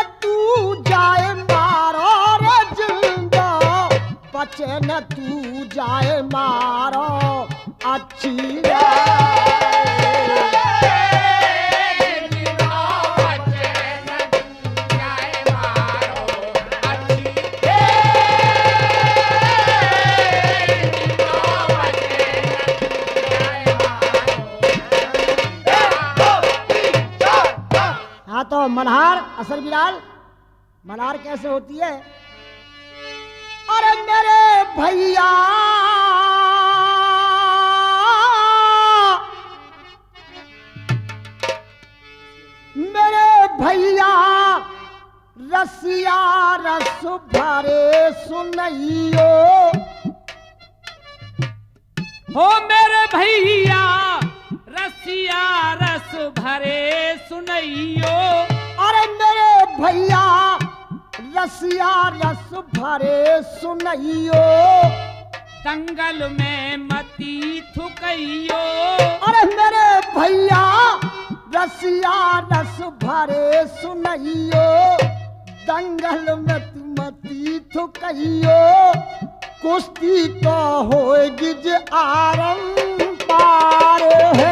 तू जाए मारो रे जिंदा, बचे न तू जाए मारो अच्छी तो मल्हार असर बिलाल मल्हार कैसे होती है? अरे मेरे भैया रसिया रस भरे सुनइयो, हो मेरे भैया रसिया रस भरे सुनइयो। अरे मेरे भैया रसिया रस भरे सुनइयो, दंगल में मती थुकइयो। अरे मेरे भैया रसिया रस भरे सुनइयो, दंगल में मती थुकइयो, कुश्ती तो होगी जे आरंपार है।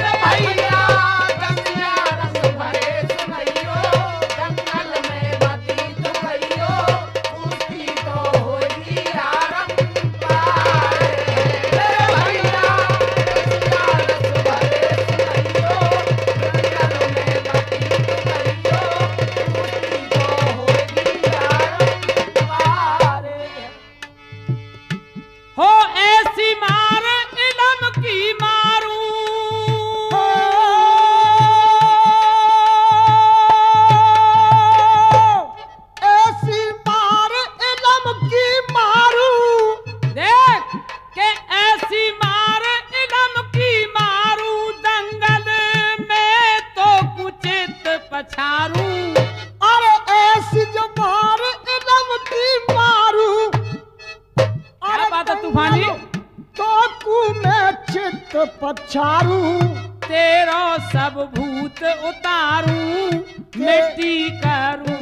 अरे ऐसी जो मार इलम की मारू, क्या बात है तूफानी? तो तू मैं चित्त पछारू, तेरो सब भूत उतारू, मिट्टी करूं